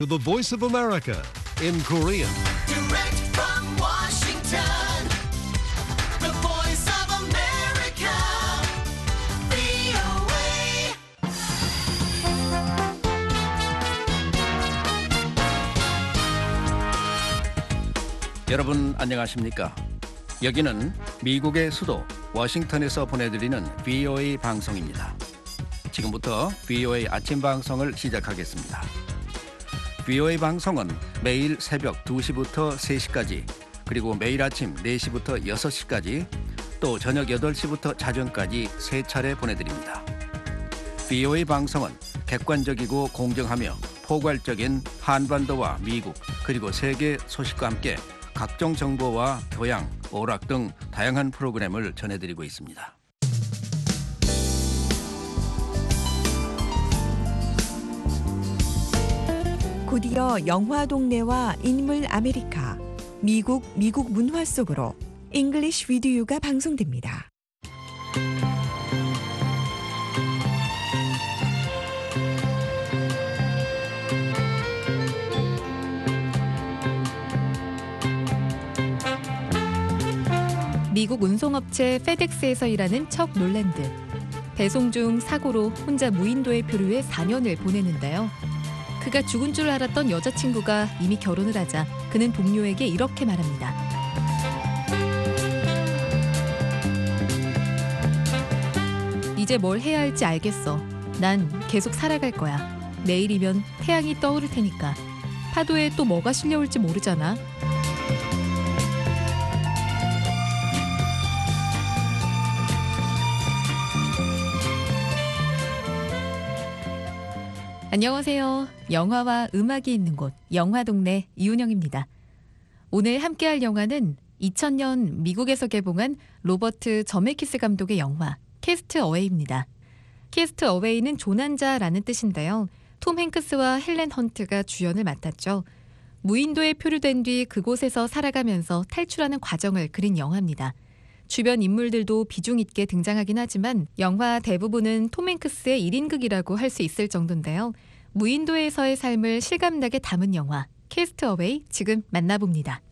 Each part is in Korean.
To the Voice of America in Korean. Direct from Washington, the voice of America, VOA. 여러분 안녕하십니까? 여기는 미국의 수도 워싱턴에서 보내드리는 VOA 방송입니다. 지금부터 VOA 아침 방송을 시작하겠습니다. VOA 방송은 매일 새벽 2시부터 3시까지, 그리고 매일 아침 4시부터 6시까지, 또 저녁 8시부터 자정까지 3차례 보내드립니다. VOA 방송은 객관적이고 공정하며 포괄적인 한반도와 미국 그리고 세계 소식과 함께 각종 정보와 교양, 오락 등 다양한 프로그램을 전해드리고 있습니다. 곧이어 영화 동네와 인물 아메리카, 미국 문화 속으로 English with You가 방송됩니다. 미국 운송업체 페덱스에서 일하는 척 놀랜드. 배송 중 사고로 혼자 무인도에 표류해 4년을 보내는데요. 그가 죽은 줄 알았던 여자친구가 이미 결혼을 하자 그는 동료에게 이렇게 말합니다. 이제 뭘 해야 할지 알겠어. 난 계속 살아갈 거야. 내일이면 태양이 떠오를 테니까. 파도에 또 뭐가 실려올지 모르잖아. 안녕하세요. 영화와 음악이 있는 곳 영화동네 이윤영입니다. 오늘 함께할 영화는 2000년 미국에서 개봉한 로버트 저메키스 감독의 영화 캐스트 어웨이입니다. 캐스트 어웨이는 조난자라는 뜻인데요. 톰 행크스와 헬렌 헌트가 주연을 맡았죠. 무인도에 표류된 뒤 그곳에서 살아가면서 탈출하는 과정을 그린 영화입니다. 주변 인물들도 비중 있게 등장하긴 하지만 영화 대부분은 톰 행크스의 1인극이라고 할 수 있을 정도인데요. 무인도에서의 삶을 실감나게 담은 영화 캐스트 어웨이 지금 만나봅니다.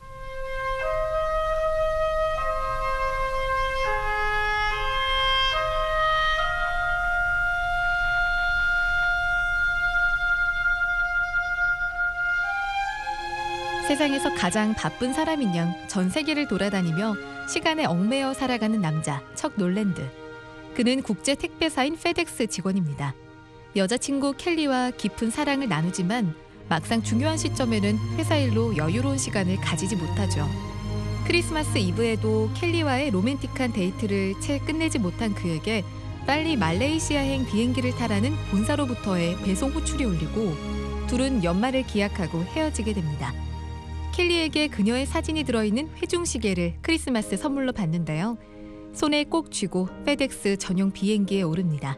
세상에서 가장 바쁜 사람인 양 전 세계를 돌아다니며 시간에 얽매여 살아가는 남자 척 놀랜드. 그는 국제 택배사인 페덱스 직원입니다. 여자친구 켈리와 깊은 사랑을 나누지만 막상 중요한 시점에는 회사 일로 여유로운 시간을 가지지 못하죠. 크리스마스 이브에도 켈리와의 로맨틱한 데이트를 채 끝내지 못한 그에게 빨리 말레이시아행 비행기를 타라는 본사로부터의 배송 호출이 울리고 둘은 연말을 기약하고 헤어지게 됩니다. 켈리에게 그녀의 사진이 들어있는 회중시계를 크리스마스 선물로 받는데요. 손에 꼭 쥐고 페덱스 전용 비행기에 오릅니다.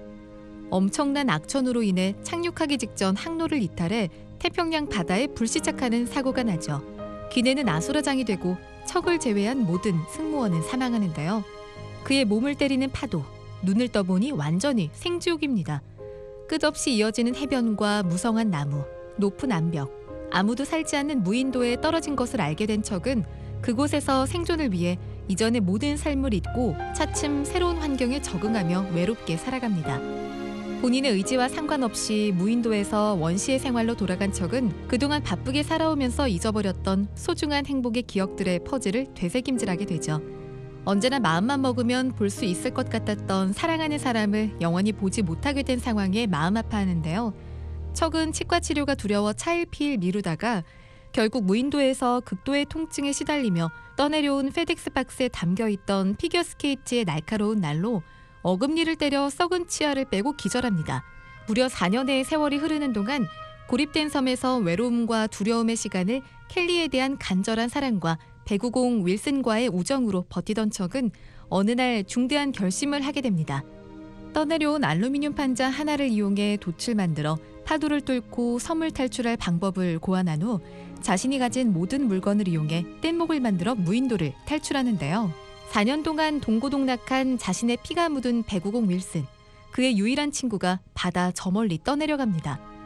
엄청난 악천후로 인해 착륙하기 직전 항로를 이탈해 태평양 바다에 불시착하는 사고가 나죠. 기내는 아수라장이 되고 척을 제외한 모든 승무원은 사망하는데요. 그의 몸을 때리는 파도, 눈을 떠보니 완전히 생지옥입니다. 끝없이 이어지는 해변과 무성한 나무, 높은 암벽, 아무도 살지 않는 무인도에 떨어진 것을 알게 된 척은 그곳에서 생존을 위해 이전의 모든 삶을 잊고 차츰 새로운 환경에 적응하며 외롭게 살아갑니다. 본인의 의지와 상관없이 무인도에서 원시의 생활로 돌아간 척은 그동안 바쁘게 살아오면서 잊어버렸던 소중한 행복의 기억들의 퍼즐을 되새김질하게 되죠. 언제나 마음만 먹으면 볼 수 있을 것 같았던 사랑하는 사람을 영원히 보지 못하게 된 상황에 마음 아파하는데요. 척은 치과 치료가 두려워 차일피일 미루다가 결국 무인도에서 극도의 통증에 시달리며 떠내려온 페덱스 박스에 담겨있던 피겨스케이트의 날카로운 날로 어금니를 때려 썩은 치아를 빼고 기절합니다. 무려 4년의 세월이 흐르는 동안 고립된 섬에서 외로움과 두려움의 시간을 켈리에 대한 간절한 사랑과 배구공 윌슨과의 우정으로 버티던 척은 어느 날 중대한 결심을 하게 됩니다. 떠내려온 알루미늄 판자 하나를 이용해 돛을 만들어 파도를 뚫고 섬을 탈출할 방법을 고안한 후 자신이 가진 모든 물건을 이용해 뗏목을 만들어 무인도를 탈출하는데요. 4년 동안 동고동락한 자신의 피가 묻은 배구공 윌슨. 그의 유일한 친구가 바다 저 멀리 떠내려갑니다.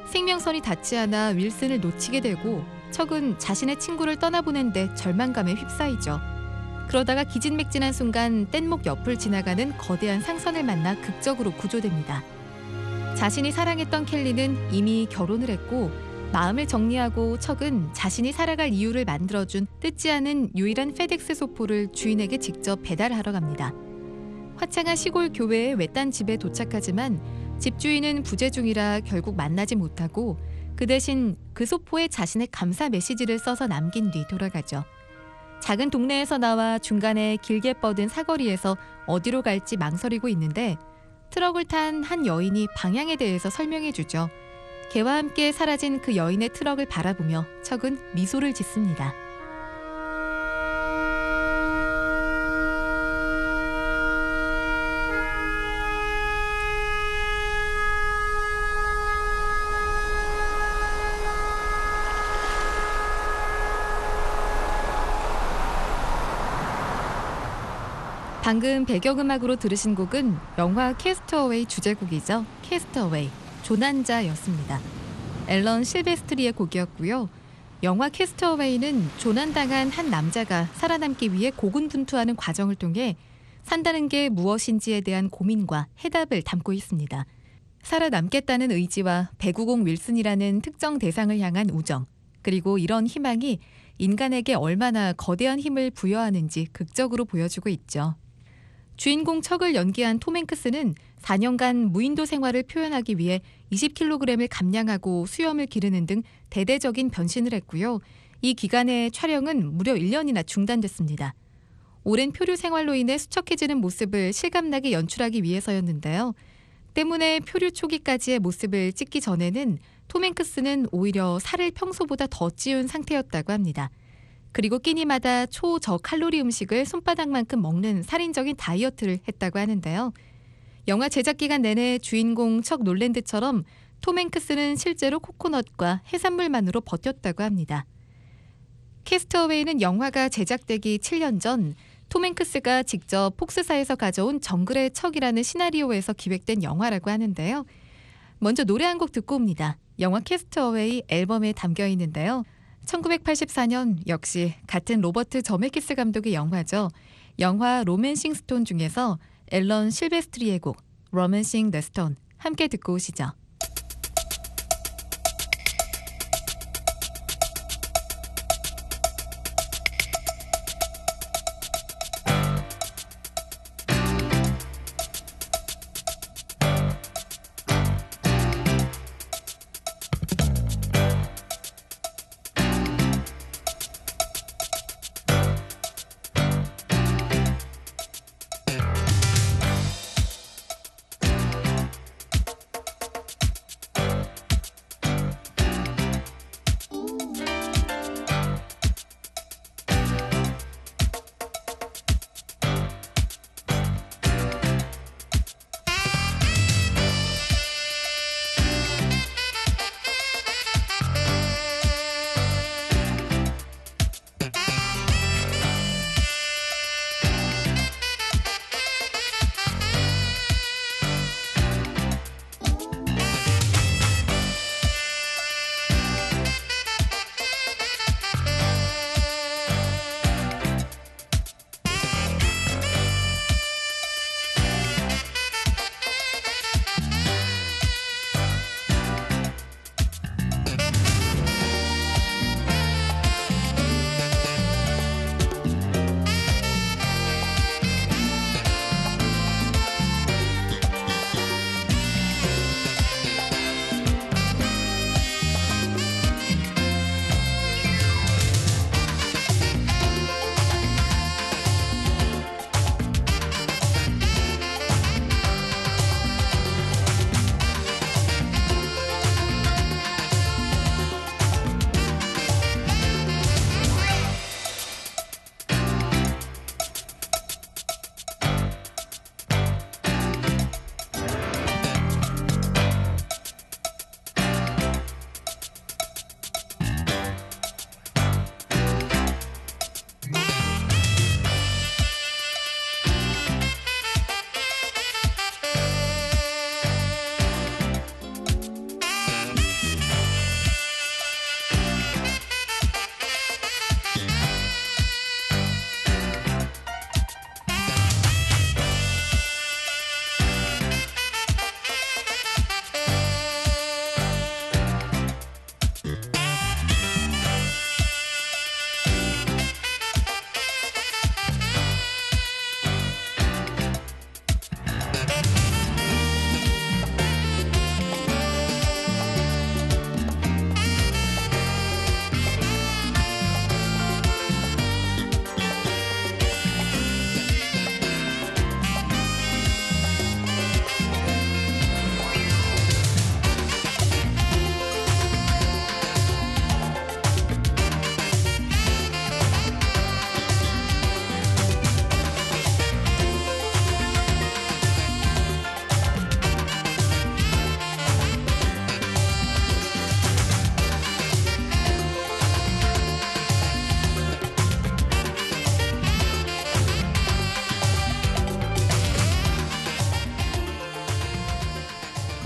생명선이 닿지 않아 윌슨을 놓치게 되고 척은 자신의 친구를 떠나보낸데 절망감에 휩싸이죠. 그러다가 기진맥진한 순간 뗏목 옆을 지나가는 거대한 상선을 만나 극적으로 구조됩니다. 자신이 사랑했던 켈리는 이미 결혼을 했고 마음을 정리하고 척은 자신이 살아갈 이유를 만들어준 뜯지 않은 유일한 페덱스 소포를 주인에게 직접 배달하러 갑니다. 화창한 시골 교회의 외딴 집에 도착하지만 집주인은 부재 중이라 결국 만나지 못하고 그 대신 그 소포에 자신의 감사 메시지를 써서 남긴 뒤 돌아가죠. 작은 동네에서 나와 중간에 길게 뻗은 사거리에서 어디로 갈지 망설이고 있는데 트럭을 탄 한 여인이 방향에 대해서 설명해 주죠. 개와 함께 사라진 그 여인의 트럭을 바라보며 척은 미소를 짓습니다. 방금 배경음악으로 들으신 곡은 영화 캐스트어웨이 주제곡이죠. 캐스트어웨이, 조난자였습니다. 앨런 실베스트리의 곡이었고요. 영화 캐스트어웨이는 조난당한 한 남자가 살아남기 위해 고군분투하는 과정을 통해 산다는 게 무엇인지에 대한 고민과 해답을 담고 있습니다. 살아남겠다는 의지와 배구공 윌슨이라는 특정 대상을 향한 우정, 그리고 이런 희망이 인간에게 얼마나 거대한 힘을 부여하는지 극적으로 보여주고 있죠. 주인공 척을 연기한 톰 행크스는 4년간 무인도 생활을 표현하기 위해 20kg을 감량하고 수염을 기르는 등 대대적인 변신을 했고요. 이 기간의 촬영은 무려 1년이나 중단됐습니다. 오랜 표류 생활로 인해 수척해지는 모습을 실감나게 연출하기 위해서였는데요. 때문에 표류 초기까지의 모습을 찍기 전에는 톰 행크스는 오히려 살을 평소보다 더 찌운 상태였다고 합니다. 그리고 끼니마다 초저칼로리 음식을 손바닥만큼 먹는 살인적인 다이어트를 했다고 하는데요. 영화 제작 기간 내내 주인공 척 놀랜드처럼 톰 행크스는 실제로 코코넛과 해산물만으로 버텼다고 합니다. 캐스트어웨이는 영화가 제작되기 7년 전 톰 행크스가 직접 폭스사에서 가져온 정글의 척이라는 시나리오에서 기획된 영화라고 하는데요. 먼저 노래 한 곡 듣고 옵니다. 영화 캐스트어웨이 앨범에 담겨 있는데요. 1984년 역시 같은 로버트 저메키스 감독의 영화죠. 영화 로맨싱 스톤 중에서 앨런 실베스트리의 곡 로맨싱 더 스톤 함께 듣고 오시죠.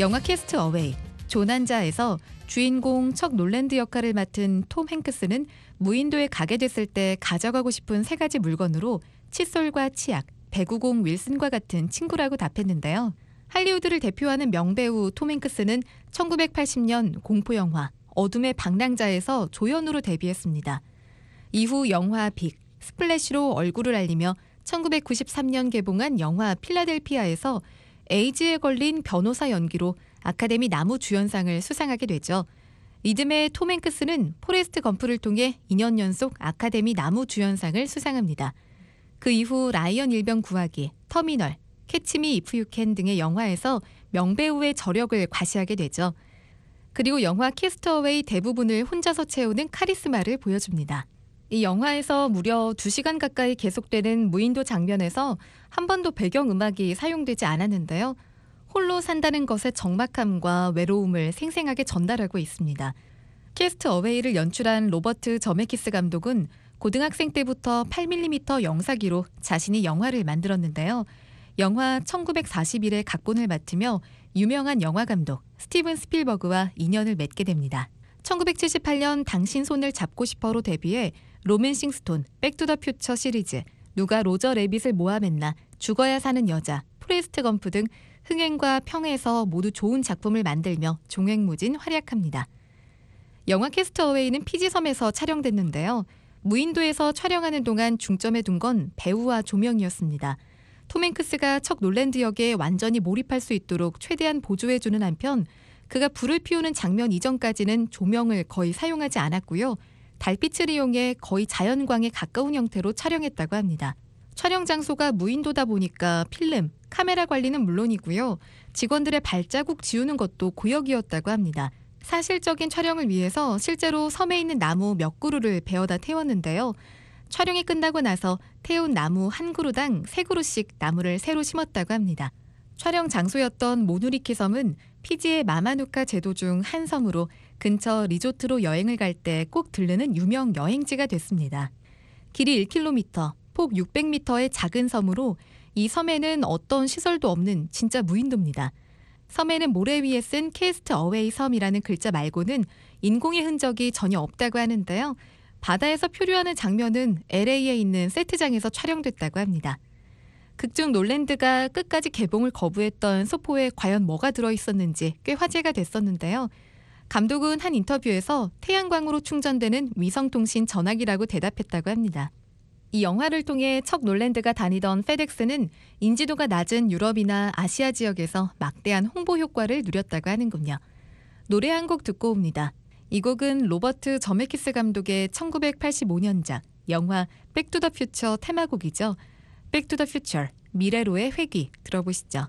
영화 캐스트 어웨이, 조난자에서 주인공 척 놀랜드 역할을 맡은 톰 행크스는 무인도에 가게 됐을 때 가져가고 싶은 3가지 물건으로 칫솔과 치약, 배구공 윌슨과 같은 친구라고 답했는데요. 할리우드를 대표하는 명배우 톰 행크스는 1980년 공포영화 어둠의 방랑자에서 조연으로 데뷔했습니다. 이후 영화 빅, 스플래시로 얼굴을 알리며 1993년 개봉한 영화 필라델피아에서 에이즈에 걸린 변호사 연기로 아카데미 나무주연상을 수상하게 되죠. 이듬해 톰 행크스는 포레스트 검프를 통해 2년 연속 아카데미 나무주연상을 수상합니다. 그 이후 라이언 일병 구하기, 터미널, 캐치미 이프 유캔 등의 영화에서 명배우의 저력을 과시하게 되죠. 그리고 영화 캐스트어웨이 대부분을 혼자서 채우는 카리스마를 보여줍니다. 이 영화에서 무려 2시간 가까이 계속되는 무인도 장면에서 한 번도 배경음악이 사용되지 않았는데요. 홀로 산다는 것의 적막함과 외로움을 생생하게 전달하고 있습니다. 캐스트 어웨이를 연출한 로버트 저메키스 감독은 고등학생 때부터 8mm 영사기로 자신이 영화를 만들었는데요. 영화 1941의 각본을 맡으며 유명한 영화 감독 스티븐 스필버그와 인연을 맺게 됩니다. 1978년 당신 손을 잡고 싶어로 데뷔해 로맨싱 스톤, 백투더퓨처 시리즈, 누가 로저 레빗을 모아 맨나, 죽어야 사는 여자, 포레스트 검프 등 흥행과 평에서 모두 좋은 작품을 만들며 종횡무진 활약합니다. 영화 캐스트어웨이는 피지섬에서 촬영됐는데요. 무인도에서 촬영하는 동안 중점에 둔 건 배우와 조명이었습니다. 톰 행크스가 척 놀랜드 역에 완전히 몰입할 수 있도록 최대한 보조해주는 한편 그가 불을 피우는 장면 이전까지는 조명을 거의 사용하지 않았고요. 달빛을 이용해 거의 자연광에 가까운 형태로 촬영했다고 합니다. 촬영 장소가 무인도다 보니까 필름, 카메라 관리는 물론이고요. 직원들의 발자국 지우는 것도 고역이었다고 합니다. 사실적인 촬영을 위해서 실제로 섬에 있는 나무 몇 그루를 베어다 태웠는데요. 촬영이 끝나고 나서 태운 나무 한 그루당 3그루씩 나무를 새로 심었다고 합니다. 촬영 장소였던 모누리키 섬은 피지의 마마누카 제도 중 한 섬으로 근처 리조트로 여행을 갈 때 꼭 들르는 유명 여행지가 됐습니다. 길이 1km, 폭 600m의 작은 섬으로 이 섬에는 어떤 시설도 없는 진짜 무인도입니다. 섬에는 모래 위에 쓴 캐스트 어웨이 섬이라는 글자 말고는 인공의 흔적이 전혀 없다고 하는데요. 바다에서 표류하는 장면은 LA에 있는 세트장에서 촬영됐다고 합니다. 극중 놀랜드가 끝까지 개봉을 거부했던 소포에 과연 뭐가 들어있었는지 꽤 화제가 됐었는데요. 감독은 한 인터뷰에서 태양광으로 충전되는 위성통신 전화기라고 대답했다고 합니다. 이 영화를 통해 척 놀랜드가 다니던 페덱스는 인지도가 낮은 유럽이나 아시아 지역에서 막대한 홍보 효과를 누렸다고 하는군요. 노래 한 곡 듣고 옵니다. 이 곡은 로버트 저메키스 감독의 1985년작 영화 백투더퓨처 테마곡이죠. 백투더퓨처, 미래로의 회귀 들어보시죠.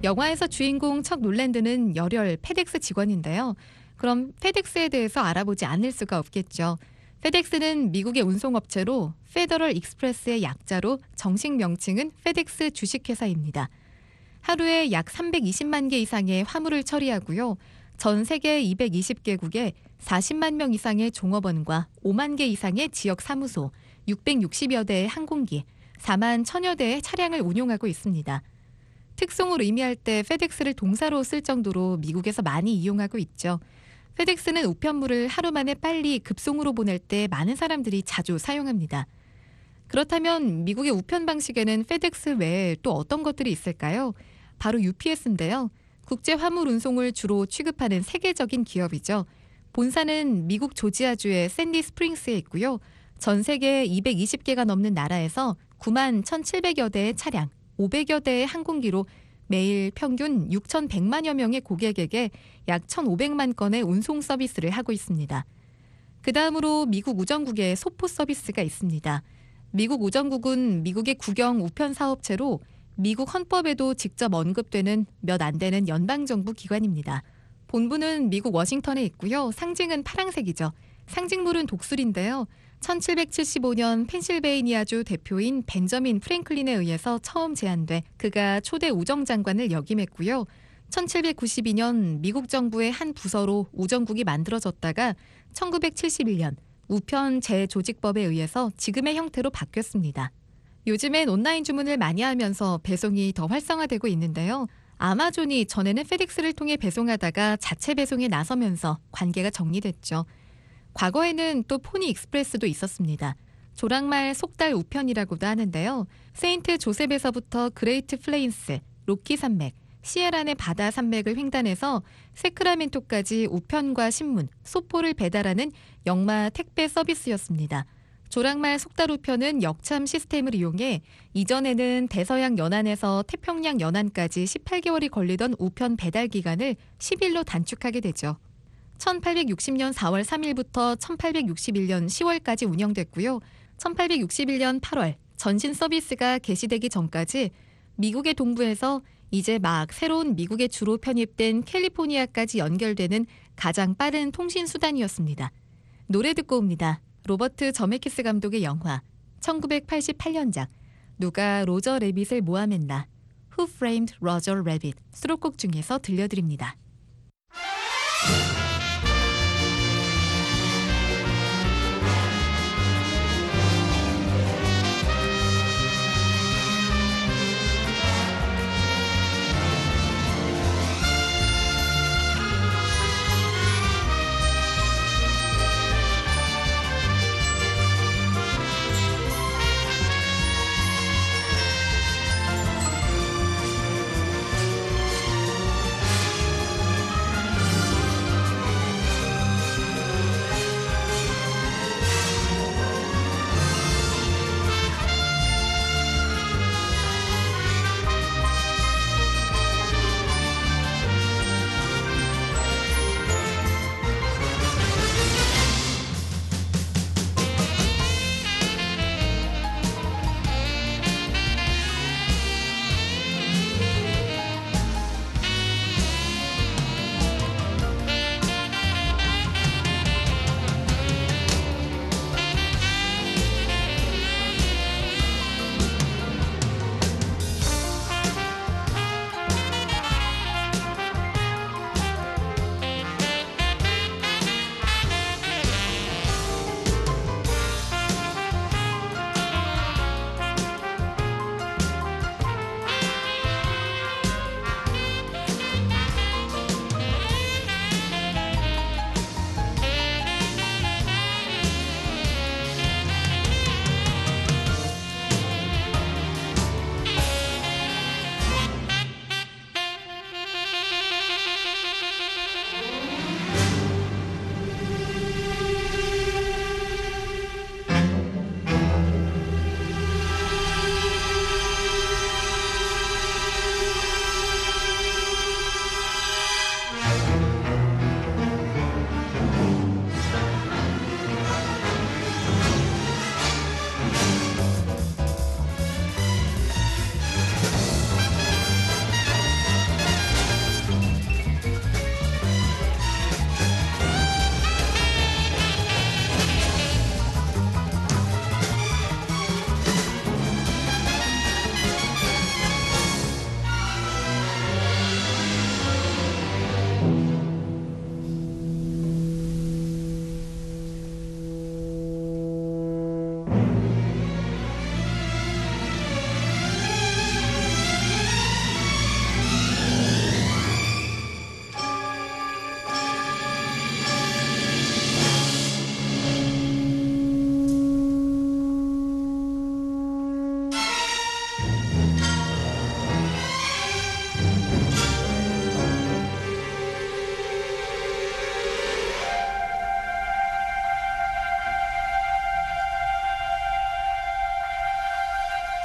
영화에서 주인공 척 놀랜드는 열혈 페덱스 직원인데요. 그럼 페덱스에 대해서 알아보지 않을 수가 없겠죠. 페덱스는 미국의 운송업체로 페더럴 익스프레스의 약자로 정식 명칭은 페덱스 주식회사입니다. 하루에 약 320만 개 이상의 화물을 처리하고요. 전 세계 220개국에 40만 명 이상의 종업원과 5만 개 이상의 지역 사무소, 660여 대의 항공기, 4만 1,000여 대의 차량을 운용하고 있습니다. 특송을 의미할 때 페덱스를 동사로 쓸 정도로 미국에서 많이 이용하고 있죠. 페덱스는 우편물을 하루 만에 빨리 급송으로 보낼 때 많은 사람들이 자주 사용합니다. 그렇다면 미국의 우편 방식에는 페덱스 외에 또 어떤 것들이 있을까요? 바로 UPS인데요. 국제 화물 운송을 주로 취급하는 세계적인 기업이죠. 본사는 미국 조지아주의 샌디 스프링스에 있고요. 전 세계 220개가 넘는 나라에서 9만 1,700여 대의 차량, 500여 대의 항공기로 매일 평균 6,100만여 명의 고객에게 약 1,500만 건의 운송 서비스를 하고 있습니다. 그 다음으로 미국 우정국의 소포 서비스가 있습니다. 미국 우정국은 미국의 국영 우편 사업체로 미국 헌법에도 직접 언급되는 몇 안 되는 연방정부 기관입니다. 본부는 미국 워싱턴에 있고요. 상징은 파랑색이죠. 상징물은 독수리인데요. 1775년 펜실베이니아주 대표인 벤저민 프랭클린에 의해서 처음 제안돼 그가 초대 우정장관을 역임했고요. 1792년 미국 정부의 한 부서로 우정국이 만들어졌다가 1971년 우편 재조직법에 의해서 지금의 형태로 바뀌었습니다. 요즘엔 온라인 주문을 많이 하면서 배송이 더 활성화되고 있는데요. 아마존이 전에는 페덱스를 통해 배송하다가 자체 배송에 나서면서 관계가 정리됐죠. 과거에는 또 포니 익스프레스도 있었습니다. 조랑말 속달 우편이라고도 하는데요. 세인트 조셉에서부터 그레이트 플레인스, 로키 산맥, 시에란의 바다 산맥을 횡단해서 세크라멘토까지 우편과 신문, 소포를 배달하는 역마 택배 서비스였습니다. 조랑말 속달 우편은 역참 시스템을 이용해 이전에는 대서양 연안에서 태평양 연안까지 18개월이 걸리던 우편 배달 기간을 10일로 단축하게 되죠. 1860년 4월 3일부터 1861년 10월까지 운영됐고요. 1861년 8월 전신 서비스가 개시되기 전까지 미국의 동부에서 이제 막 새로운 미국에 주로 편입된 캘리포니아까지 연결되는 가장 빠른 통신 수단이었습니다. 노래 듣고 옵니다. 로버트 저메키스 감독의 영화 1988년작 누가 로저 레빗을 모함했나 Who Framed Roger Rabbit 수록곡 중에서 들려드립니다.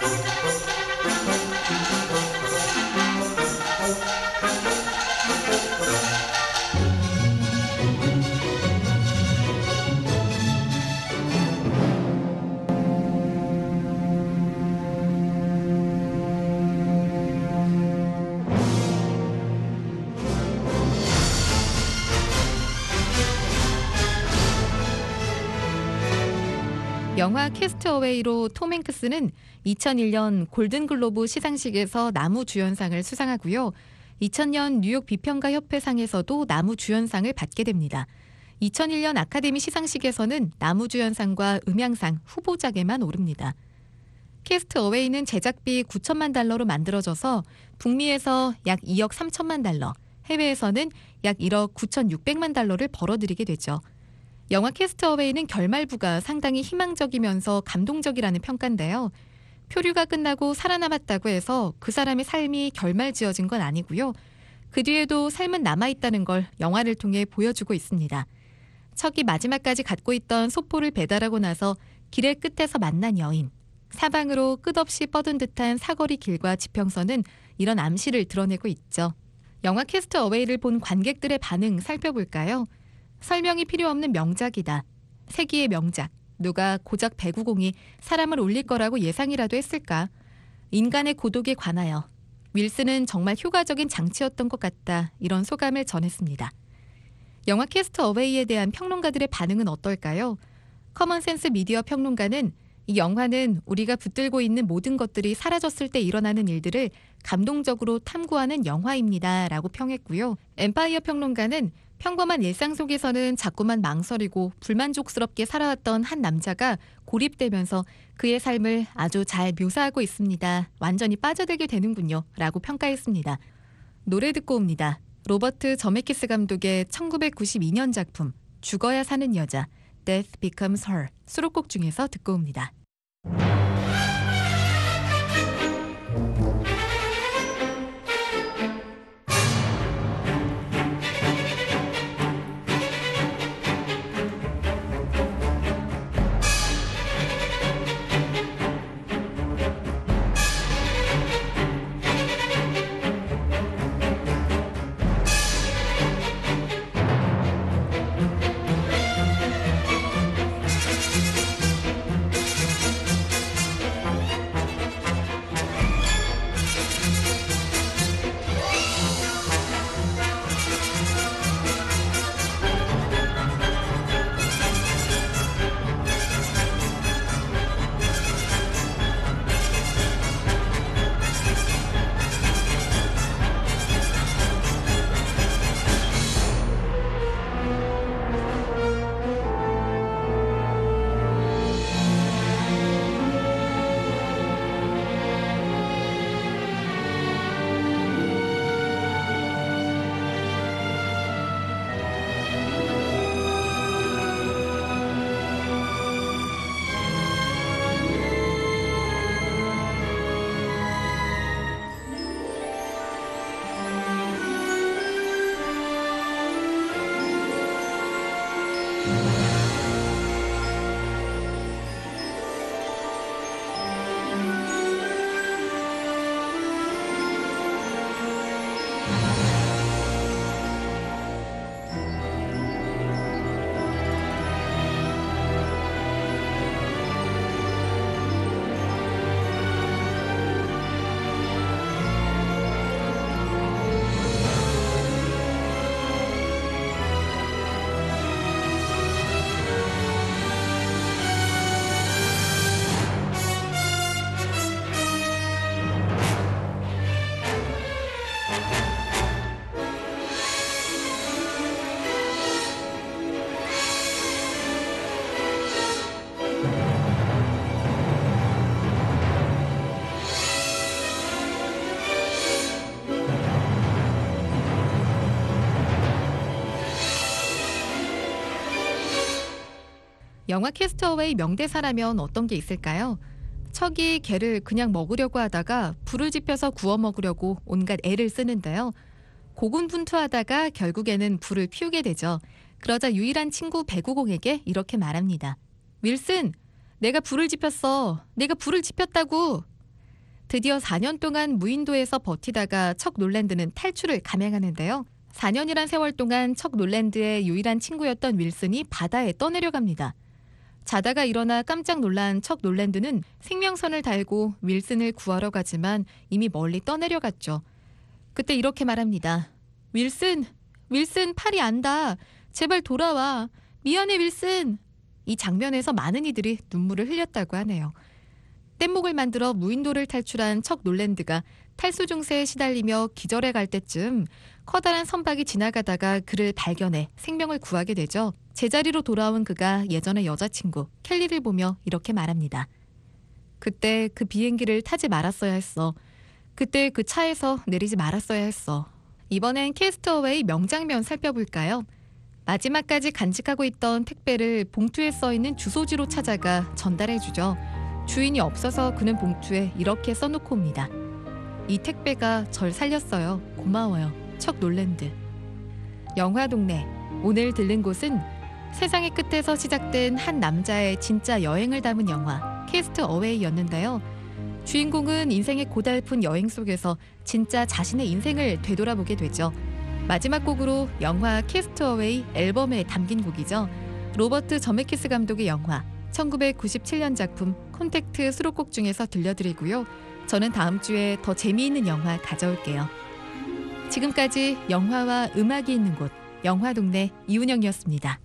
영화 캐스트어웨이로 톰 행크스는 2001년 골든글로브 시상식에서 남우주연상을 수상하고요. 2000년 뉴욕 비평가 협회상에서도 남우주연상을 받게 됩니다. 2001년 아카데미 시상식에서는 남우주연상과 음향상 후보작에만 오릅니다. 캐스트어웨이는 제작비 9천만 달러로 만들어져서 북미에서 약 2억 3천만 달러, 해외에서는 약 1억 9,600만 달러를 벌어들이게 되죠. 영화 캐스트어웨이는 결말부가 상당히 희망적이면서 감동적이라는 평가인데요. 표류가 끝나고 살아남았다고 해서 그 사람의 삶이 결말지어진 건 아니고요. 그 뒤에도 삶은 남아있다는 걸 영화를 통해 보여주고 있습니다. 척이 마지막까지 갖고 있던 소포를 배달하고 나서 길의 끝에서 만난 여인. 사방으로 끝없이 뻗은 듯한 사거리 길과 지평선은 이런 암시를 드러내고 있죠. 영화 캐스트어웨이를 본 관객들의 반응 살펴볼까요? 설명이 필요 없는 명작이다. 세기의 명작. 누가 고작 배구공이 사람을 올릴 거라고 예상이라도 했을까? 인간의 고독에 관하여. 윌슨은 정말 효과적인 장치였던 것 같다. 이런 소감을 전했습니다. 영화 캐스트어웨이에 대한 평론가들의 반응은 어떨까요? 커먼센스 미디어 평론가는 이 영화는 우리가 붙들고 있는 모든 것들이 사라졌을 때 일어나는 일들을 감동적으로 탐구하는 영화입니다. 라고 평했고요. 엠파이어 평론가는 평범한 일상 속에서는 자꾸만 망설이고 불만족스럽게 살아왔던 한 남자가 고립되면서 그의 삶을 아주 잘 묘사하고 있습니다. 완전히 빠져들게 되는군요. 라고 평가했습니다. 노래 듣고 옵니다. 로버트 저메키스 감독의 1992년 작품 죽어야 사는 여자 Death Becomes Her 수록곡 중에서 듣고 옵니다. 영화 캐스트어웨이 명대사라면 어떤 게 있을까요? 척이 개를 그냥 먹으려고 하다가 불을 지펴서 구워 먹으려고 온갖 애를 쓰는데요. 고군분투하다가 결국에는 불을 피우게 되죠. 그러자 유일한 친구 배구공에게 이렇게 말합니다. 윌슨, 내가 불을 지폈어. 내가 불을 지폈다고. 드디어 4년 동안 무인도에서 버티다가 척 놀랜드는 탈출을 감행하는데요. 4년이란 세월 동안 척 놀랜드의 유일한 친구였던 윌슨이 바다에 떠내려갑니다. 자다가 일어나 깜짝 놀란 척 놀랜드는 생명선을 달고 윌슨을 구하러 가지만 이미 멀리 떠내려갔죠. 그때 이렇게 말합니다. 윌슨, 팔이 안다. 제발 돌아와. 미안해 윌슨. 이 장면에서 많은 이들이 눈물을 흘렸다고 하네요. 뗏목을 만들어 무인도를 탈출한 척 놀랜드가 탈수 증세에 시달리며 기절해 갈 때쯤 커다란 선박이 지나가다가 그를 발견해 생명을 구하게 되죠. 제자리로 돌아온 그가 예전의 여자친구 켈리를 보며 이렇게 말합니다. 그때 그 비행기를 타지 말았어야 했어. 그때 그 차에서 내리지 말았어야 했어. 이번엔 캐스트어웨이 명장면 살펴볼까요? 마지막까지 간직하고 있던 택배를 봉투에 써있는 주소지로 찾아가 전달해주죠. 주인이 없어서 그는 봉투에 이렇게 써놓고 옵니다. 이 택배가 절 살렸어요. 고마워요. 척 놀랜드. 영화동네. 오늘 들른 곳은 세상의 끝에서 시작된 한 남자의 진짜 여행을 담은 영화 캐스트 어웨이였는데요. 주인공은 인생의 고달픈 여행 속에서 진짜 자신의 인생을 되돌아보게 되죠. 마지막 곡으로 영화 캐스트 어웨이 앨범에 담긴 곡이죠. 로버트 저메키스 감독의 영화 1997년 작품 콘택트 수록곡 중에서 들려드리고요. 저는 다음 주에 더 재미있는 영화 가져올게요. 지금까지 영화와 음악이 있는 곳 영화동네 이운영이었습니다.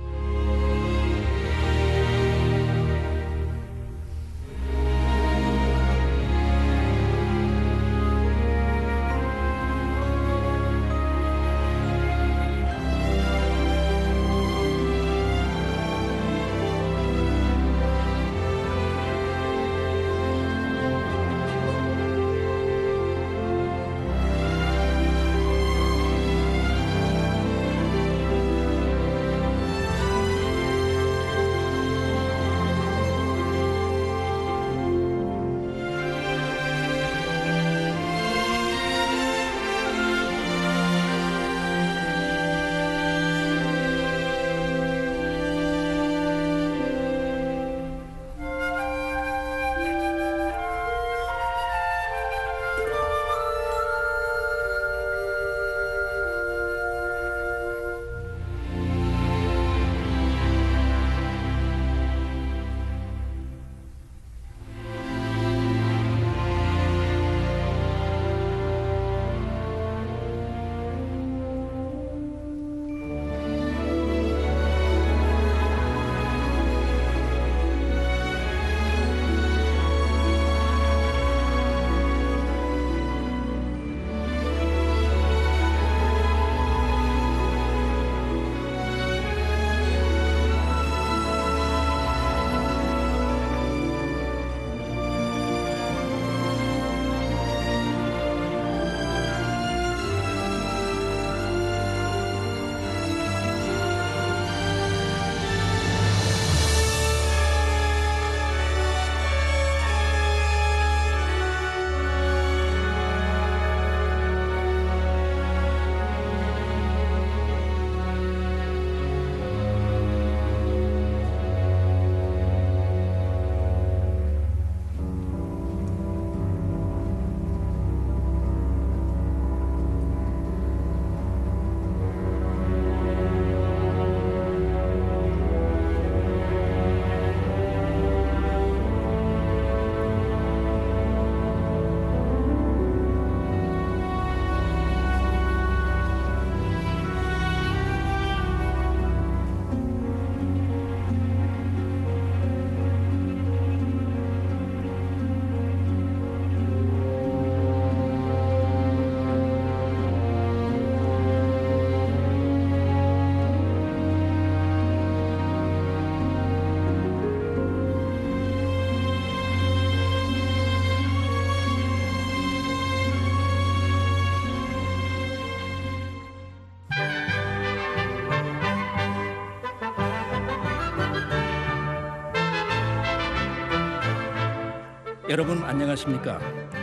여러분 안녕하십니까?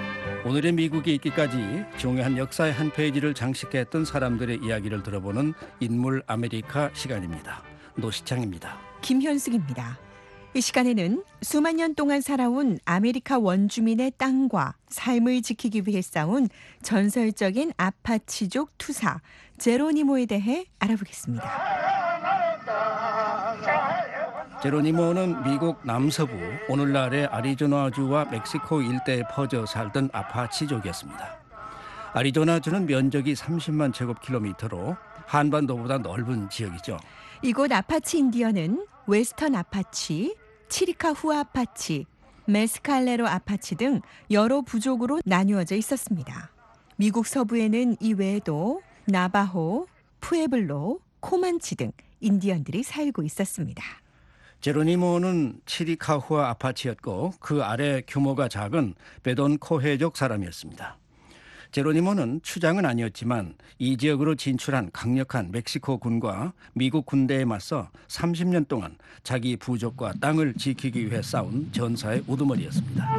오늘의 미국에 있기까지 중요한 역사의 한 페이지를 장식했던 사람들의 이야기를 들어보는 인물 아메리카 시간입니다. 노시창입니다. 김현숙입니다. 이 시간에는 수만 년 동안 살아온 아메리카 원주민의 땅과 삶을 지키기 위해 싸운 전설적인 아파치족 투사 제로니모에 대해 알아보겠습니다. 제로니모는 미국 남서부 오늘날의 아리조나주와 멕시코 일대에 퍼져 살던 아파치족이었습니다. 아리조나주는 면적이 30만 제곱킬로미터로 한반도보다 넓은 지역이죠. 이곳 아파치 인디언은 웨스턴 아파치, 치리카후아 아파치, 메스칼레로 아파치 등 여러 부족으로 나뉘어져 있었습니다. 미국 서부에는 이 외에도 나바호, 푸에블로, 코만치 등 인디언들이 살고 있었습니다. 제로니모는 치리카후아 아파치였고 그 아래 규모가 작은 베돈코헤족 사람이었습니다. 제로니모는 추장은 아니었지만 이 지역으로 진출한 강력한 멕시코 군과 미국 군대에 맞서 30년 동안 자기 부족과 땅을 지키기 위해 싸운 전사의 우두머리였습니다.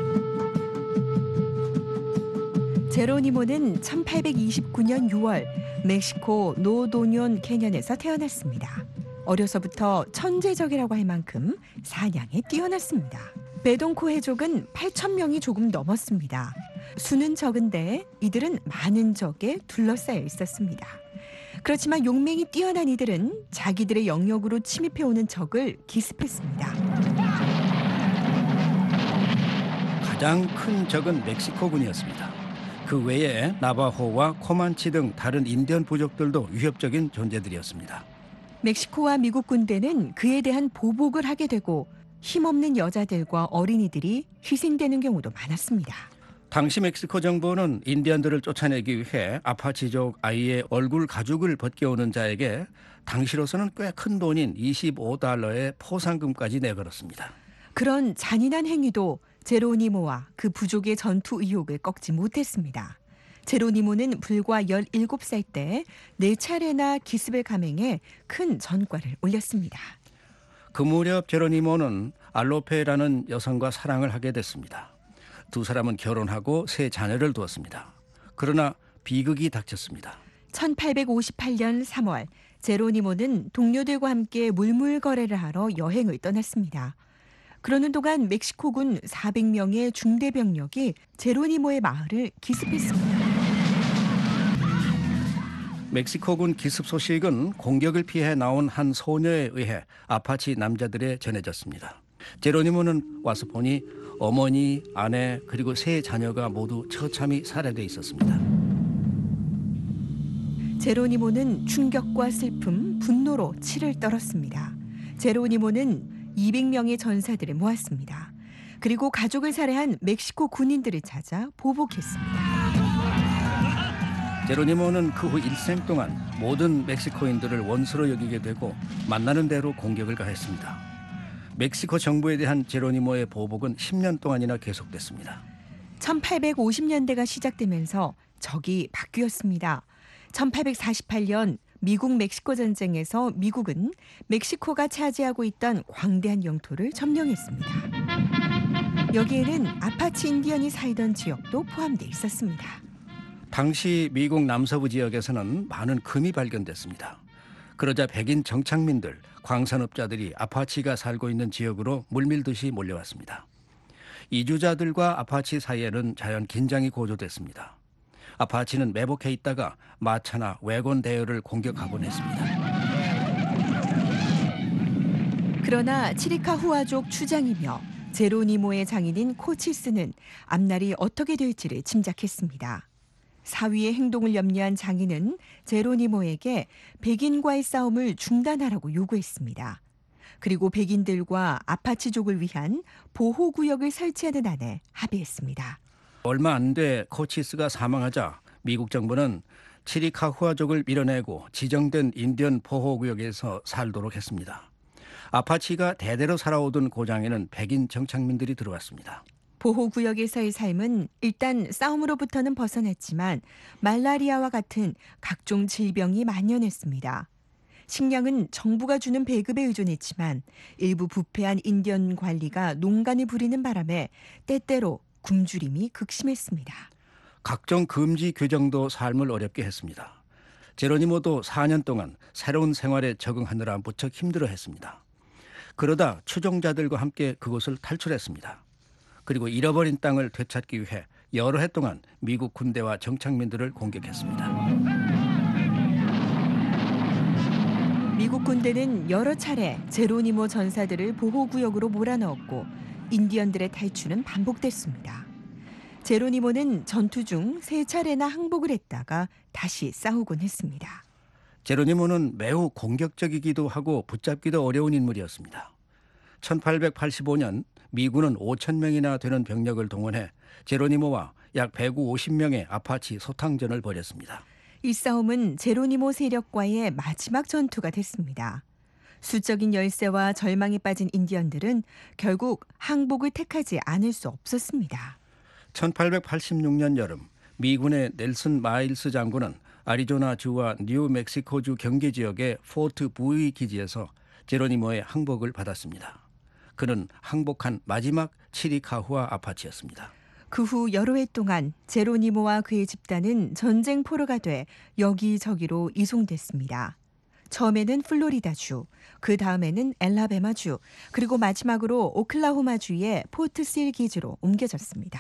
제로니모는 1829년 6월 멕시코 노도뇽 캐년에서 태어났습니다. 어려서부터 천재적이라고 할 만큼 사냥에 뛰어났습니다. 베돈코헤족은 8,000명이 조금 넘었습니다. 수는 적은데 이들은 많은 적에 둘러싸여 있었습니다. 그렇지만 용맹이 뛰어난 이들은 자기들의 영역으로 침입해오는 적을 기습했습니다. 가장 큰 적은 멕시코군이었습니다. 그 외에 나바호와 코만치 등 다른 인디언 부족들도 위협적인 존재들이었습니다. 멕시코와 미국 군대는 그에 대한 보복을 하게 되고 힘없는 여자들과 어린이들이 희생되는 경우도 많았습니다. 당시 멕시코 정부는 인디언들을 쫓아내기 위해 아파치족 아이의 얼굴 가죽을 벗겨오는 자에게 당시로서는 꽤 큰 돈인 $25의 포상금까지 내걸었습니다. 그런 잔인한 행위도 제로니모와 그 부족의 전투 의욕을 꺾지 못했습니다. 제로니모는 불과 17살 때 4차례나 기습을 감행해 큰 전과를 올렸습니다. 그 무렵 제로니모는 알로페라는 여성과 사랑을 하게 됐습니다. 두 사람은 결혼하고 3 자녀를 두었습니다. 그러나 비극이 닥쳤습니다. 1858년 3월 제로니모는 동료들과 함께 물물 거래를 하러 여행을 떠났습니다. 그러는 동안 멕시코군 400명의 중대 병력이 제로니모의 마을을 기습했습니다. 멕시코군 기습 소식은 공격을 피해 나온 한 소녀에 의해 아파치 남자들에 전해졌습니다. 제로니모는 와서 보니 어머니, 아내 그리고 3 자녀가 모두 처참히 살해돼 있었습니다. 제로니모는 충격과 슬픔, 분노로 치를 떨었습니다. 제로니모는 200명의 전사들을 모았습니다. 그리고 가족을 살해한 멕시코 군인들을 찾아 보복했습니다. 제로니모는 그 후 일생 동안 모든 멕시코인들을 원수로 여기게 되고 만나는 대로 공격을 가했습니다. 멕시코 정부에 대한 제로니모의 보복은 10년 동안이나 계속됐습니다. 1850년대가 시작되면서 적이 바뀌었습니다. 1848년 미국 멕시코 전쟁에서 미국은 멕시코가 차지하고 있던 광대한 영토를 점령했습니다. 여기에는 아파치 인디언이 살던 지역도 포함되어 있었습니다. 당시 미국 남서부 지역에서는 많은 금이 발견됐습니다. 그러자 백인 정착민들, 광산업자들이 아파치가 살고 있는 지역으로 물밀듯이 몰려왔습니다. 이주자들과 아파치 사이에는 자연 긴장이 고조됐습니다. 아파치는 매복해 있다가 마차나 왜건 대여를 공격하곤 했습니다. 그러나 치리카후아족 추장이며 제로니모의 장인인 코치스는 앞날이 어떻게 될지를 짐작했습니다. 사위의 행동을 염려한 장인은 제로니모에게 백인과의 싸움을 중단하라고 요구했습니다. 그리고 백인들과 아파치족을 위한 보호구역을 설치하는 안에 합의했습니다. 얼마 안 돼 코치스가 사망하자 미국 정부는 치리카후아족을 밀어내고 지정된 인디언 보호구역에서 살도록 했습니다. 아파치가 대대로 살아오던 고장에는 백인 정착민들이 들어왔습니다. 보호구역에서의 삶은 일단 싸움으로부터는 벗어났지만 말라리아와 같은 각종 질병이 만연했습니다. 식량은 정부가 주는 배급에 의존했지만 일부 부패한 인디언 관리가 농간을 부리는 바람에 때때로 굶주림이 극심했습니다. 각종 금지 규정도 삶을 어렵게 했습니다. 제로니모도 4년 동안 새로운 생활에 적응하느라 무척 힘들어했습니다. 그러다 추종자들과 함께 그곳을 탈출했습니다. 그리고 잃어버린 땅을 되찾기 위해 여러 해 동안 미국 군대와 정착민들을 공격했습니다. 미국 군대는 여러 차례 제로니모 전사들을 보호구역으로 몰아넣었고 인디언들의 탈출은 반복됐습니다. 제로니모는 전투 중 3차례나 항복을 했다가 다시 싸우곤 했습니다. 제로니모는 매우 공격적이기도 하고 붙잡기도 어려운 인물이었습니다. 1885년 미군은 5천 명이나 되는 병력을 동원해 제로니모와 약 150명의 아파치 소탕전을 벌였습니다. 이 싸움은 제로니모 세력과의 마지막 전투가 됐습니다. 수적인 열세와 절망에 빠진 인디언들은 결국 항복을 택하지 않을 수 없었습니다. 1886년 여름 미군의 넬슨 마일스 장군은 아리조나주와 뉴멕시코주 경계 지역의 포트 부이 기지에서 제로니모의 항복을 받았습니다. 그는 항복한 마지막 치리카후아 아파치였습니다. 그 후 여러 해 동안 제로니모와 그의 집단은 전쟁 포로가 돼 여기저기로 이송됐습니다. 처음에는 플로리다주, 그 다음에는 엘라베마주, 그리고 마지막으로 오클라호마주의 포트실 기지로 옮겨졌습니다.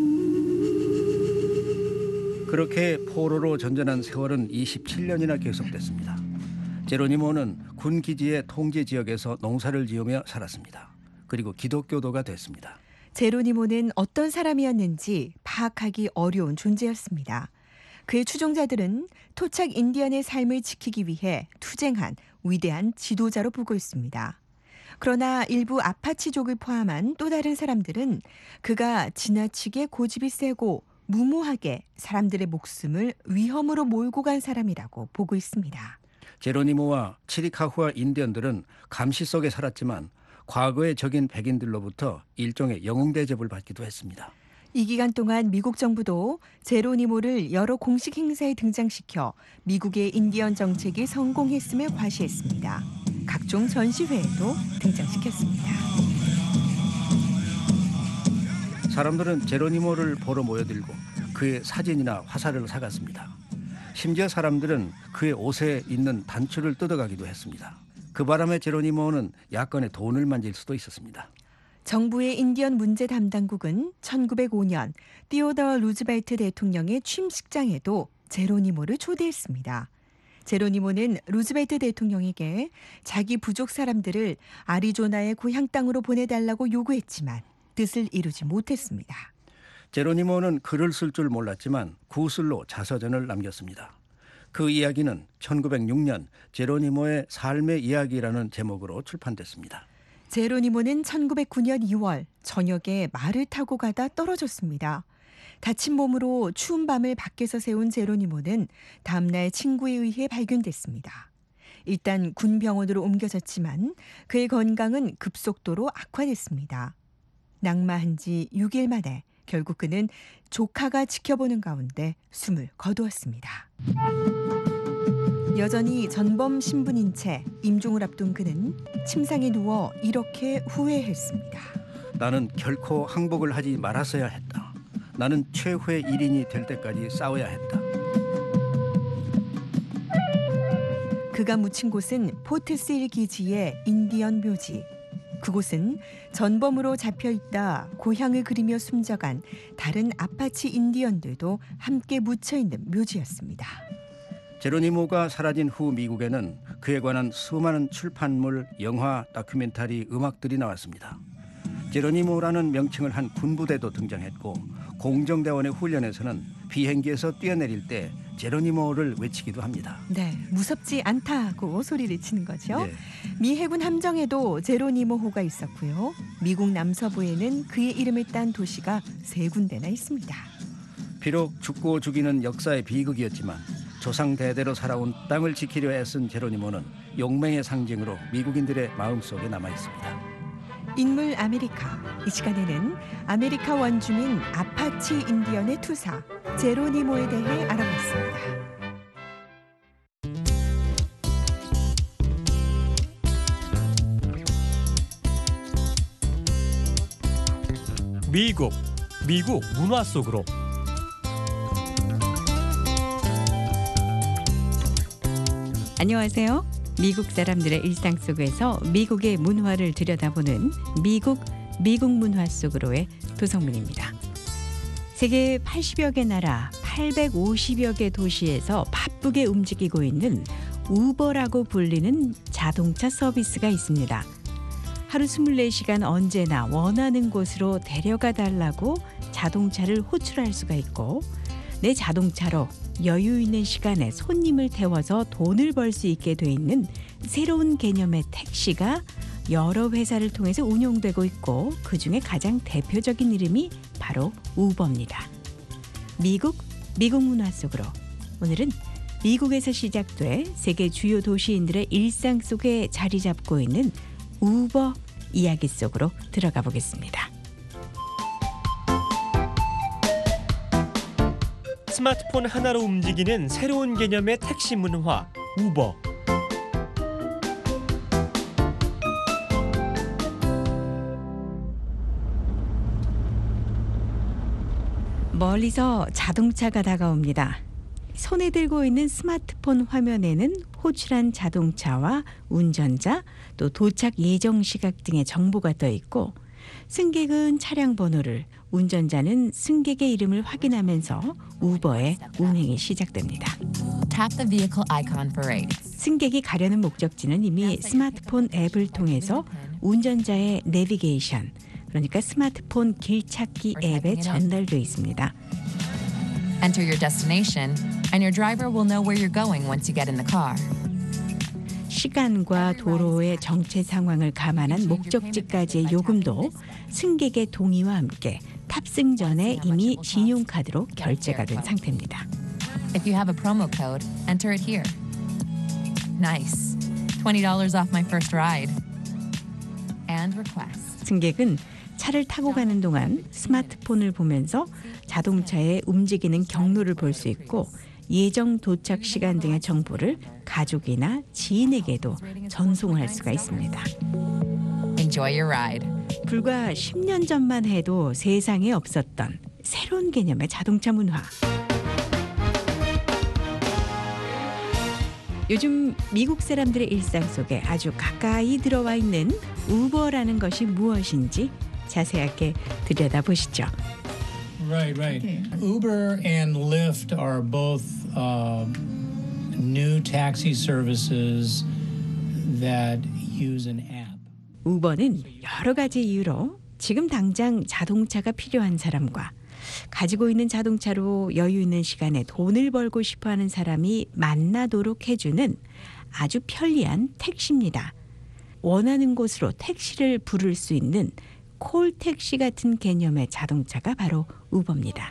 그렇게 포로로 전전한 세월은 27년이나 계속됐습니다. 제로니모는 군 기지의 통제 지역에서 농사를 지으며 살았습니다. 그리고 기독교도가 됐습니다. 제로니모는 어떤 사람이었는지 파악하기 어려운 존재였습니다. 그의 추종자들은 토착 인디언의 삶을 지키기 위해 투쟁한 위대한 지도자로 보고 있습니다. 그러나 일부 아파치족을 포함한 또 다른 사람들은 그가 지나치게 고집이 세고 무모하게 사람들의 목숨을 위험으로 몰고 간 사람이라고 보고 있습니다. 제로니모와 치리카후아 인디언들은 감시 속에 살았지만 과거의 적인 백인들로부터 일종의 영웅 대접을 받기도 했습니다. 이 기간 동안 미국 정부도 제로니모를 여러 공식 행사에 등장시켜 미국의 인디언 정책이 성공했음을 과시했습니다. 각종 전시회에도 등장시켰습니다. 사람들은 제로니모를 보러 모여들고 그의 사진이나 화살을 사갔습니다. 심지어 사람들은 그의 옷에 있는 단추를 뜯어가기도 했습니다. 그 바람에 제로니모는 야권의 돈을 만질 수도 있었습니다. 정부의 인디언 문제 담당국은 1905년 티오더 루즈벨트 대통령의 취임식장에도 제로니모를 초대했습니다. 제로니모는 루즈벨트 대통령에게 자기 부족 사람들을 아리조나의 고향 땅으로 보내달라고 요구했지만 뜻을 이루지 못했습니다. 제로니모는 글을 쓸 줄 몰랐지만 구슬로 자서전을 남겼습니다. 그 이야기는 1906년 제로니모의 삶의 이야기라는 제목으로 출판됐습니다. 제로니모는 1909년 2월 저녁에 말을 타고 가다 떨어졌습니다. 다친 몸으로 추운 밤을 밖에서 새운 제로니모는 다음날 친구에 의해 발견됐습니다. 일단 군병원으로 옮겨졌지만 그의 건강은 급속도로 악화됐습니다. 낙마한 지 6일 만에 결국 그는 조카가 지켜보는 가운데 숨을 거두었습니다. 여전히 전범 신분인 채 임종을 앞둔 그는 침상에 누워 이렇게 후회했습니다. 나는 결코 항복을 하지 말았어야 했다. 나는 최후의 일인이 될 때까지 싸워야 했다. 그가 묻힌 곳은 포트실 기지의 인디언 묘지. 그곳은 전범으로 잡혀있다 고향을 그리며 숨져간 다른 아파치 인디언들도 함께 묻혀있는 묘지였습니다. 제로니모가 사라진 후 미국에는 그에 관한 수많은 출판물, 영화, 다큐멘터리, 음악들이 나왔습니다. 제로니모라는 명칭을 한 군부대도 등장했고 공정대원의 훈련에서는 비행기에서 뛰어내릴 때 제로니모를 외치기도 합니다. 네, 무섭지 않다고 소리를 치는 거죠. 네. 미 해군 함정에도 제로니모호가 있었고요. 미국 남서부에는 그의 이름을 딴 도시가 3군데나 있습니다. 비록 죽고 죽이는 역사의 비극이었지만 조상 대대로 살아온 땅을 지키려 애쓴 제로니모는 용맹의 상징으로 미국인들의 마음속에 남아 있습니다. 인물 아메리카. 이 시간에는 아메리카 원주민 아파치 인디언의 투사 제로니모에 대해 알아봤습니다. 미국 문화 속으로. 안녕하세요. 미국 사람들의 일상 속에서 미국의 문화를 들여다보는 미국 문화 속으로의 도성문입니다. 세계 80여 개 나라 850여 개 도시에서 바쁘게 움직이고 있는 우버라고 불리는 자동차 서비스가 있습니다. 하루 24시간 언제나 원하는 곳으로 데려가 달라고 자동차를 호출할 수가 있고 내 자동차로 여유 있는 시간에 손님을 태워서 돈을 벌 수 있게 돼 있는 새로운 개념의 택시가 여러 회사를 통해서 운용되고 있고 그중에 가장 대표적인 이름이 바로 우버입니다. 미국 문화 속으로 오늘은 미국에서 시작돼 세계 주요 도시인들의 일상 속에 자리 잡고 있는 우버 이야기 속으로 들어가 보겠습니다. 스마트폰 하나로 움직이는 새로운 개념의 택시 문화, 우버. 멀리서 자동차가 다가옵니다. 손에 들고 있는 스마트폰 화면에는 호출한 자동차와 운전자, 또 도착 예정 시각 등의 정보가 떠 있고 승객은 차량 번호를, 운전자는 승객의 이름을 확인하면서 우버의 운행이 시작됩니다. Tap the vehicle icon for rates. 승객이 가려는 목적지는 이미 스마트폰 앱을 통해서 운전자의 내비게이션, 그러니까 스마트폰 길찾기 앱에 전달돼 있습니다. Enter your destination, and your driver will know where you're going once you get in the car. 시간과 도로의 정체 상황을 감안한 목적지까지의 요금도 승객의 동의와 함께 탑승 전에 이미 신용카드로 결제가 된 상태입니다. If you have a promo code, enter it here. Nice. $20 off my first ride. And request. 승객은 차를 타고 가는 동안 스마트폰을 보면서 자동차의 움직이는 경로를 볼 수 있고 예정 도착 시간 등의 정보를 가족이나 지인에게도 전송할 수가 있습니다. Enjoy your ride. 불과 10년 전만 해도 세상에 없었던 새로운 개념의 자동차 문화. 요즘 미국 사람들의 일상 속에 아주 가까이 들어와 있는 우버라는 것이 무엇인지 자세하게 들여다보시죠. Right. Uber and Lyft are both new taxi services that use an app. 우버는 여러 가지 이유로 지금 당장 자동차가 필요한 사람과 가지고 있는 자동차로 여유 있는 시간에 돈을 벌고 싶어하는 사람이 만나도록 해주는 아주 편리한 택시입니다. 원하는 곳으로 택시를 부를 수 있는 콜택시 같은 개념의 자동차가 바로 우버입니다.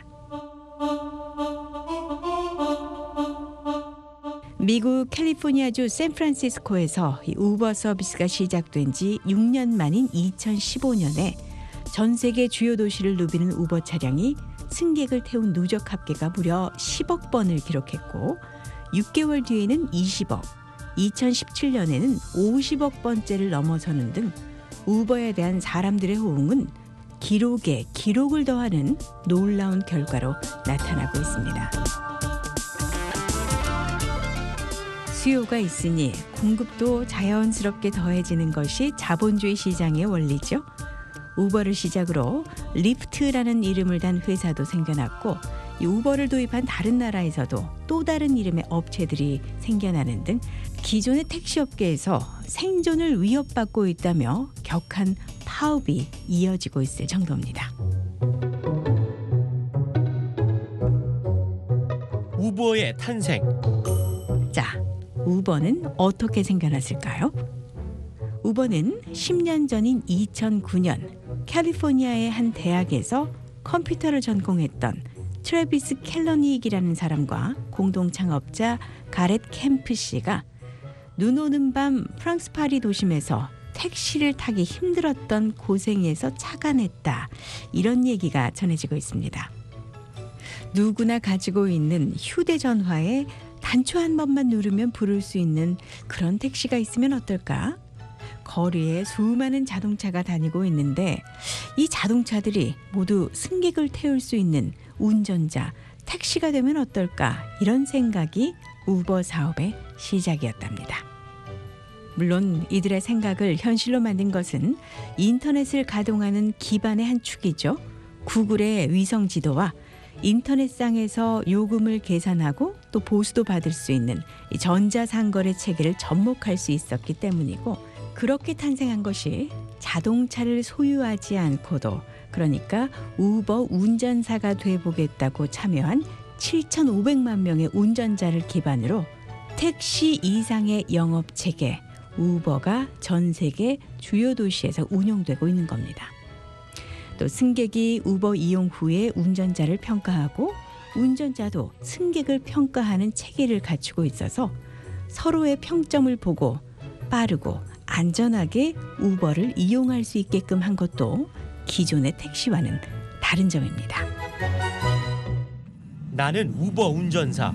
미국 캘리포니아주 샌프란시스코에서 이 우버 서비스가 시작된 지 6년 만인 2015년에 전 세계 주요 도시를 누비는 우버 차량이 승객을 태운 누적 합계가 무려 10억 번을 기록했고 6개월 뒤에는 20억, 2017년에는 50억 번째를 넘어서는 등 우버에 대한 사람들의 호응은 기록에 기록을 더하는 놀라운 결과로 나타나고 있습니다. 수요가 있으니 공급도 자연스럽게 더해지는 것이 자본주의 시장의 원리죠. 우버를 시작으로 리프트라는 이름을 단 회사도 생겨났고 이 우버를 도입한 다른 나라에서도 또 다른 이름의 업체들이 생겨나는 등 기존의 택시업계에서 생존을 위협받고 있다며 격한 파업이 이어지고 있을 정도입니다. 우버의 탄생. 자, 우버는 어떻게 생겨났을까요? 우버는 10년 전인 2009년 캘리포니아의 한 대학에서 컴퓨터를 전공했던 트래비스 켈러닉이라는 사람과 공동 창업자 가렛 캠프 씨가 눈 오는 밤 프랑스 파리 도심에서 택시를 타기 힘들었던 고생에서 착안했다. 이런 얘기가 전해지고 있습니다. 누구나 가지고 있는 휴대전화에 단추 한 번만 누르면 부를 수 있는 그런 택시가 있으면 어떨까? 거리에 수많은 자동차가 다니고 있는데 이 자동차들이 모두 승객을 태울 수 있는 운전자, 택시가 되면 어떨까? 이런 생각이 우버 사업의 시작이었답니다. 물론 이들의 생각을 현실로 만든 것은 인터넷을 가동하는 기반의 한 축이죠. 구글의 위성 지도와 인터넷상에서 요금을 계산하고 또 보수도 받을 수 있는 이 전자상거래 체계를 접목할 수 있었기 때문이고, 그렇게 탄생한 것이 자동차를 소유하지 않고도, 그러니까 우버 운전사가 돼보겠다고 참여한 7,500만 명의 운전자를 기반으로 택시 이상의 영업체계 우버가 전 세계 주요 도시에서 운영되고 있는 겁니다. 또 승객이 우버 이용 후에 운전자를 평가하고 운전자도 승객을 평가하는 체계를 갖추고 있어서 서로의 평점을 보고 빠르고 안전하게 우버를 이용할 수 있게끔 한 것도 기존의 택시와는 다른 점입니다. 나는 우버 운전사.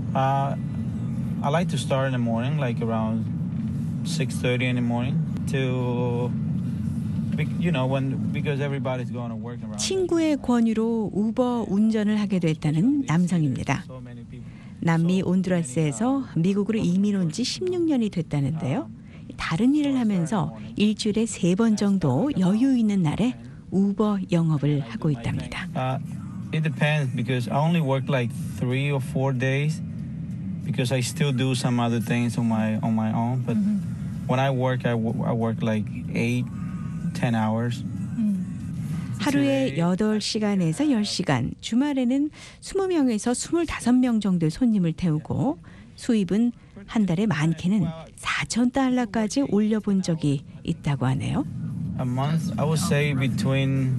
I like to start in the morning, like around 6:30 in the morning, to because everybody's going to work around. 친구의 권유로 우버 운전을 하게 됐다는 남성입니다. 남미 온두라스에서 미국으로 이민 온 지 16년이 됐다는데요. 다른 일을 하면서 일주일에 3번 정도 여유 있는 날에 우버 영업을 하고 있답니다. It depends because I only work like 3 or 4 days because I still do some other things on my own. But when I work like 8, 10 hours. 하루에 8시간에서 10시간, 주말에는 20명에서 25명 정도의 손님을 태우고 수입은 한 달에 많게는 $4,000까지 올려본 적이 있다고 하네요. A month, I would say between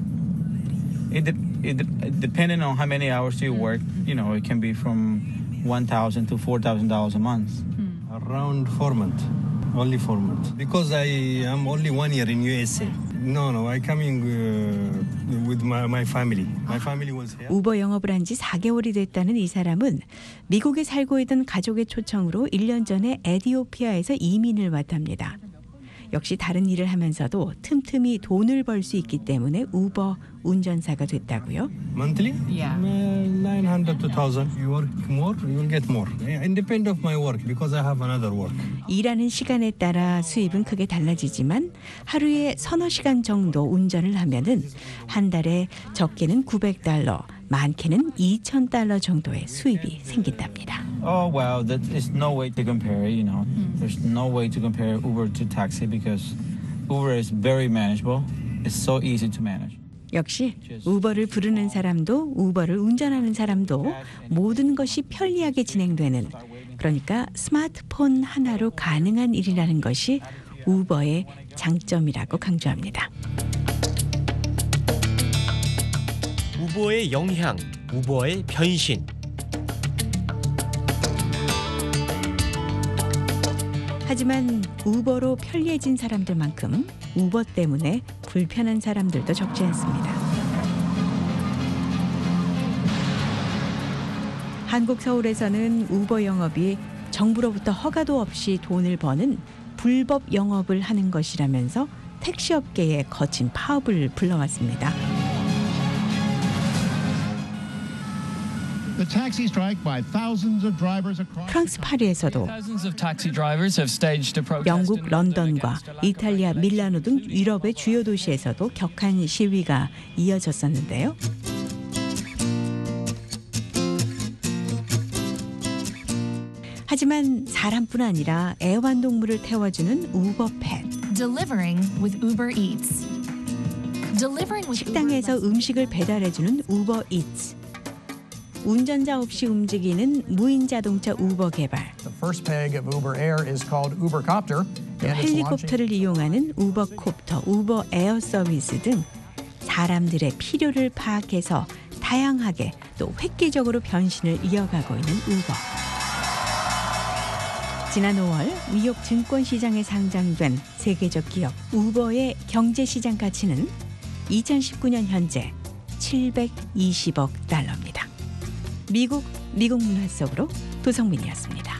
depending on how many hours you work, it can be from $1,000 to $4,000 a month. Around 4 months. Only 4 months. Because I am only 1 year in USA. No, I coming with my family. My family was here. 우버 영업을 한 지 4개월이 됐다는 이 사람은 미국에 살고 있던 가족의 초청으로 1년 전에 에티오피아에서 이민을 왔답니다. 역시 다른 일을 하면서도 틈틈이 돈을 벌 수 있기 때문에 우버 운전사가 됐다고요. Monthly? Yeah. 900 to 1,000. You work more, you will get more. Independent of my work because I have another work. 일하는 시간에 따라 수입은 크게 달라지지만 하루에 서너 시간 정도 운전을 하면은 한 달에 적게는 $900, 많게는 $2,000 정도의 수입이 생긴답니다. Oh wow, that is no way to compare. There's no way to compare Uber to taxi because Uber is very manageable. It's so easy to manage. 역시 우버를 부르는 사람도 우버를 운전하는 사람도 모든 것이 편리하게 진행되는, 그러니까 스마트폰 하나로 가능한 일이라는 것이 우버의 장점이라고 강조합니다. 우버의 영향, 우버의 변신. 하지만 우버로 편리해진 사람들만큼 우버 때문에 불편한 사람들도 적지 않습니다. 한국 서울에서는 우버 영업이 정부로부터 허가도 없이 돈을 버는 불법 영업을 하는 것이라면서 택시업계에 거친 파업을 불러왔습니다. 프랑스 파리에서도, 영국 런던과 이탈리아 밀라노 등 유럽의 주요 도시에서도 격한 시위가 이어졌었는데요. 하지만 사람뿐 아니라 애완동물을 태워주는 우버팻. Delivering with Uber Eats. Delivering with 식당에서 음식을 배달해주는 우버 이츠. 운전자 없이 움직이는 무인 자동차 우버 개발. The first peg of Uber Air is called Uber Copter. 헬리콥터를 이용하는 우버 콥터, 우버 에어 서비스 등 사람들의 필요를 파악해서 다양하게 또 획기적으로 변신을 이어가고 있는 우버. 지난 5월 뉴욕 증권시장에 상장된 세계적 기업 우버의 경제시장 가치는 2019년 현재 $720억. 미국 문화 속으로 도성민이었습니다.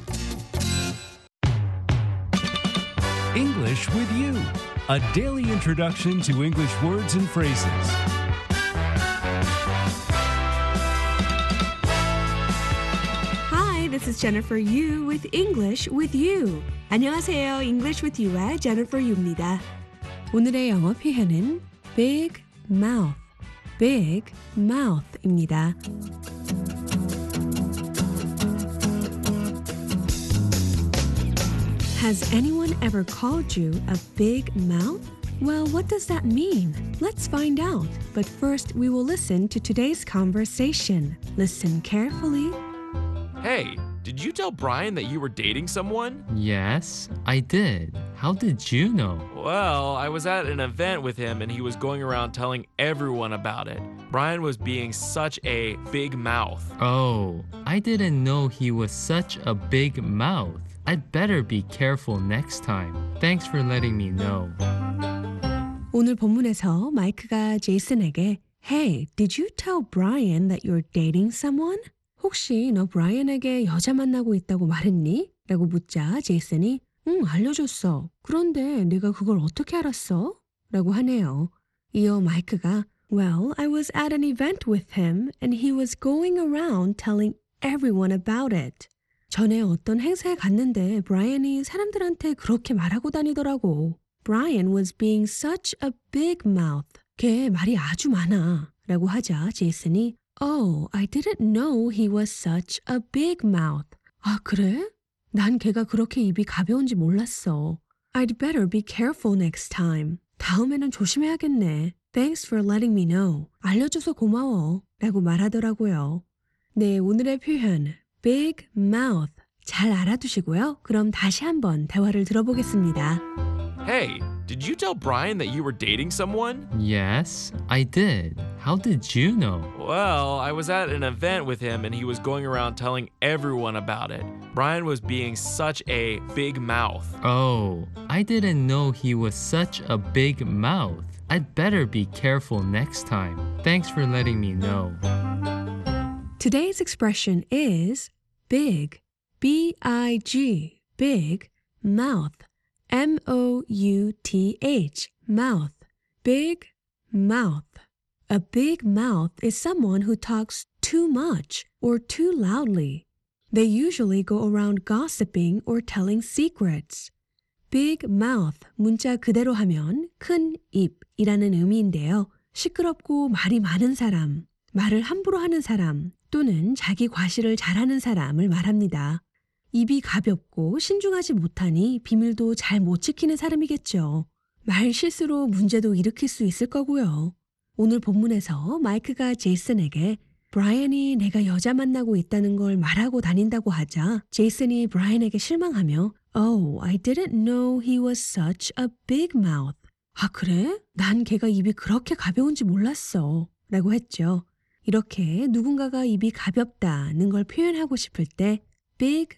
English with you. A daily introduction to English words and phrases. Hi, this is is Jennifer Yu with English with You. 안녕하세요. English with You의 Jennifer Yu입니다. 오늘의 영어 표현은 big mouth, big mouth입니다. Has anyone ever called you a big mouth? Well, what does that mean? Let's find out. But first, we will listen to today's conversation. Listen carefully. Hey, did you tell Brian that you were dating someone? Yes, I did. How did you know? Well, I was at an event with him and he was going around telling everyone about it. Brian was being such a big mouth. Oh, I didn't know he was such a big mouth. I'd better be careful next time. Thanks for letting me know. 오늘 본문에서 마이크가 제이슨에게 Hey, did you tell Brian that you're dating someone? 혹시 너 브라이언에게 여자 만나고 있다고 말했니? 라고 묻자 제이슨이 응, 알려줬어. 그런데 내가 그걸 어떻게 알았어? 라고 하네요. 이어 마이크가 Well, I was at an event with him and he was going around telling everyone about it. 전에 어떤 행사에 갔는데 브라이언이 사람들한테 그렇게 말하고 다니더라고. Brian was being such a big mouth. 걔 말이 아주 많아. 라고 하자 제이슨이 Oh, I didn't know he was such a big mouth. 아, 그래? 난 걔가 그렇게 입이 가벼운지 몰랐어. I'd better be careful next time. 다음에는 조심해야겠네. Thanks for letting me know. 알려줘서 고마워. 라고 말하더라고요. 네, 오늘의 표현 big mouth 잘 알아두시고요. 그럼 다시 한번 대화를 들어보겠습니다. Hey, did you tell Brian that you were dating someone? Yes, I did. How did you know? Well, I was at an event with him and he was going around telling everyone about it. Brian was being such a big mouth. Oh, I didn't know he was such a big mouth. I'd better be careful next time. Thanks for letting me know. Today's expression is big, B-I-G, big, mouth. M-O-U-T-H, mouth, big mouth. A big mouth is someone who talks too much or too loudly. They usually go around gossiping or telling secrets. Big mouth, 문자 그대로 하면 큰 입이라는 의미인데요. 시끄럽고 말이 많은 사람, 말을 함부로 하는 사람 또는 자기 과시를 잘하는 사람을 말합니다. 입이 가볍고 신중하지 못하니 비밀도 잘 못 지키는 사람이겠죠. 말 실수로 문제도 일으킬 수 있을 거고요. 오늘 본문에서 마이크가 제이슨에게 브라이언이 내가 여자 만나고 있다는 걸 말하고 다닌다고 하자 제이슨이 브라이언에게 실망하며 Oh, I didn't know he was such a big mouth. 아, 그래? 난 걔가 입이 그렇게 가벼운지 몰랐어. 라고 했죠. 이렇게 누군가가 입이 가볍다는 걸 표현하고 싶을 때 big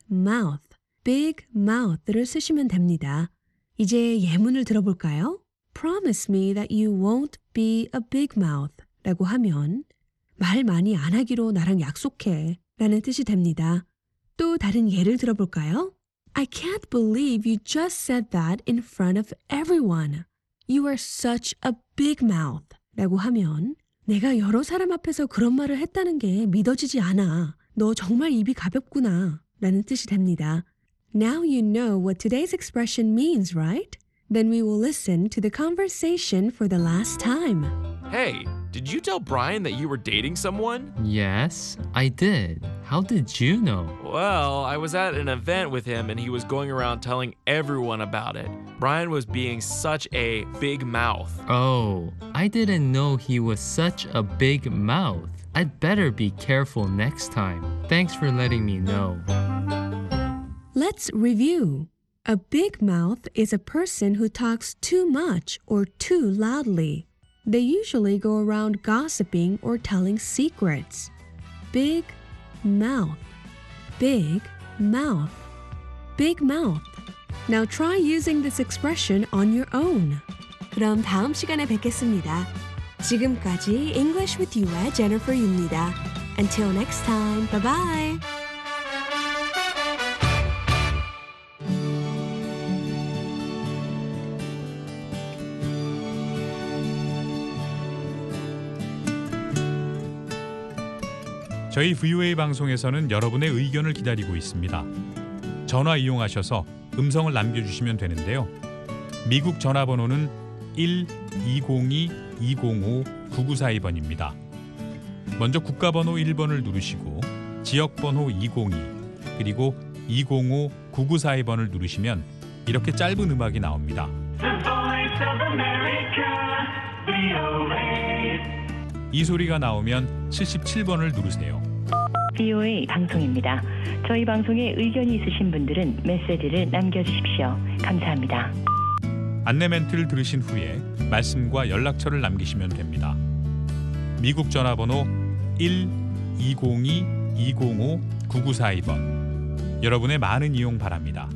mouth를 쓰시면 됩니다. 이제 예문을 들어볼까요? Promise me that you won't be a big mouth 라고 하면 말 많이 안 하기로 나랑 약속해 라는 뜻이 됩니다. 또 다른 예를 들어볼까요? I can't believe you just said that in front of everyone. You are such a big mouth 라고 하면 내가 여러 사람 앞에서 그런 말을 했다는 게 믿어지지 않아. 너 정말 입이 가볍구나. 라는 뜻이 됩니다. Now you know what today's expression means, right? Then we will listen to the conversation for the last time. Hey, did you tell Brian that you were dating someone? Yes, I did. How did you know? Well, I was at an event with him and he was going around telling everyone about it. Brian was being such a big mouth. Oh, I didn't know he was such a big mouth. I'd better be careful next time. Thanks for letting me know. Let's review. A big mouth is a person who talks too much or too loudly. They usually go around gossiping or telling secrets. Big mouth, big mouth, big mouth. Now try using this expression on your own. 그럼 다음 시간에 뵙겠습니다. 지금까지 English with You의 Jennifer Yu입니다. Until next time, bye bye. 저희 VOA 방송에서는 여러분의 의견을 기다리고 있습니다. 전화 이용하셔서 음성을 남겨주시면 되는데요. 미국 전화번호는 1-202-205-9942번입니다. 먼저 국가번호 1번을 누르시고 지역번호 202 그리고 205-9942번을 누르시면 이렇게 짧은 음악이 나옵니다. 이 소리가 나오면 77번을 누르세요. VOA 방송입니다. 저희 방송에 의견이 있으신 분들은 메시지를 남겨주십시오. 감사합니다. 안내 멘트를 들으신 후에 말씀과 연락처를 남기시면 됩니다. 미국 전화번호 1-202-205-9942번. 여러분의 많은 이용 바랍니다.